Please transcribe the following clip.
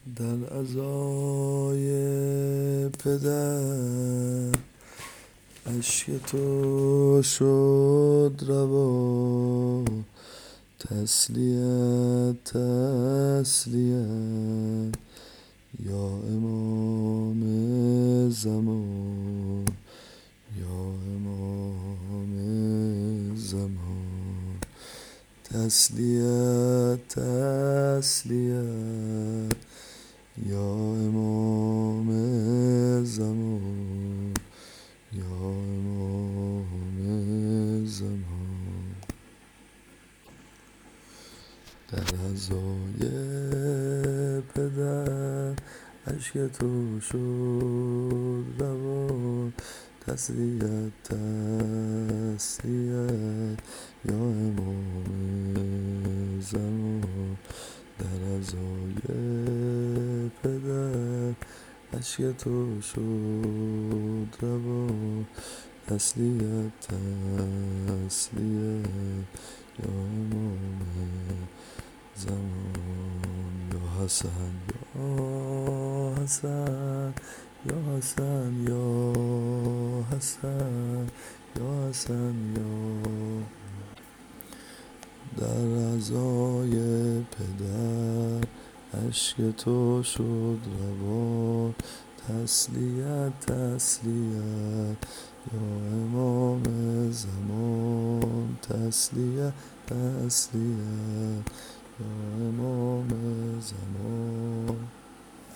در عزای پدر اشک تو شد روا، تسلیت تسلیت یا امام زمان، یا امام زمان. تسلیت تسلیت یا امام زمان، یا امام زمان. در عزای پدر اشک تو شد روان، تسلیت تسلیت یا امام زمان. در عزای پدر اشک تو شد روان، تسلیت تسلیت یا امام زمان. یا حسن یا حسن یا حسن یا حسن یا حسن یا. در عزای پدر اشک تو شد روان، تسلیت تسلیت یا امام زمان. تسلیت تسلیت یا امام زمان.